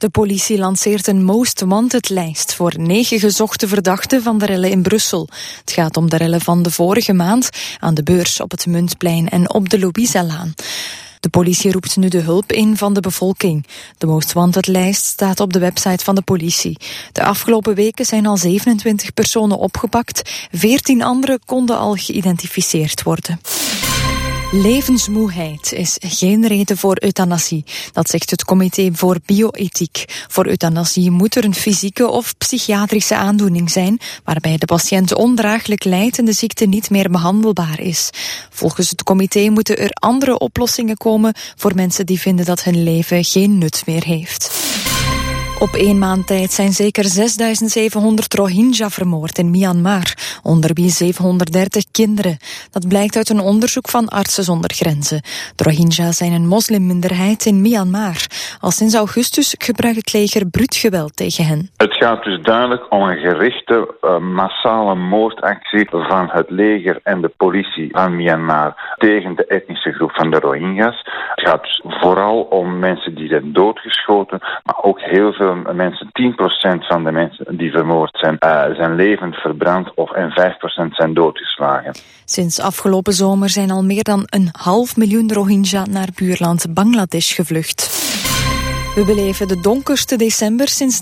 De politie lanceert een Most Wanted-lijst voor 9 gezochte verdachten van de rellen in Brussel. Het gaat om de rellen van de vorige maand aan de Beurs, op het Muntplein en op de Louisa-laan. De politie roept nu de hulp in van de bevolking. De Most Wanted-lijst staat op de website van de politie. De afgelopen weken zijn al 27 personen opgepakt. 14 anderen konden al geïdentificeerd worden. Levensmoeheid is geen reden voor euthanasie. Dat zegt het Comité voor Bioethiek. Voor euthanasie moet er een fysieke of psychiatrische aandoening zijn, waarbij de patiënt ondraaglijk lijdt en de ziekte niet meer behandelbaar is. Volgens het comité moeten er andere oplossingen komen voor mensen die vinden dat hun leven geen nut meer heeft. Op 1 maand tijd zijn zeker 6.700 Rohingya vermoord in Myanmar, onder wie 730 kinderen. Dat blijkt uit een onderzoek van Artsen zonder Grenzen. De Rohingya zijn een moslimminderheid in Myanmar. Al sinds augustus gebruikt het leger bruut geweld tegen hen. Het gaat dus duidelijk om een gerichte, massale moordactie van het leger en de politie van Myanmar tegen de etnische groep van de Rohingya's. Het gaat dus vooral om mensen die zijn doodgeschoten, maar ook heel veel mensen, 10% van de mensen die vermoord zijn, zijn levend verbrand en 5% zijn doodgeslagen. Sinds afgelopen zomer zijn al meer dan 500.000 Rohingya naar buurland Bangladesh gevlucht. We beleven de donkerste december sinds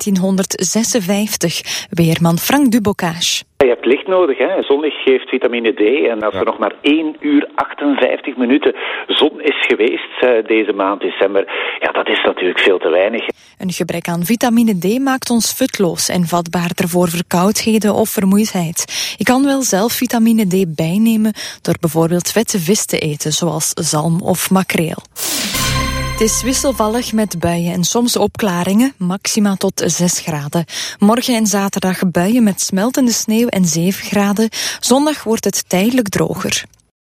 1956. Weerman Frank Dubocage. Je hebt licht nodig, hè. Zonlicht geeft vitamine D. En als er nog maar 1 uur 58 minuten zon is geweest deze maand december, ja, dat is natuurlijk veel te weinig. Een gebrek aan vitamine D maakt ons futloos en vatbaarder voor verkoudheden of vermoeidheid. Je kan wel zelf vitamine D bijnemen door bijvoorbeeld vette vis te eten, zoals zalm of makreel. Het is wisselvallig met buien en soms opklaringen, maxima tot 6 graden. Morgen en zaterdag buien met smeltende sneeuw en 7 graden. Zondag wordt het tijdelijk droger.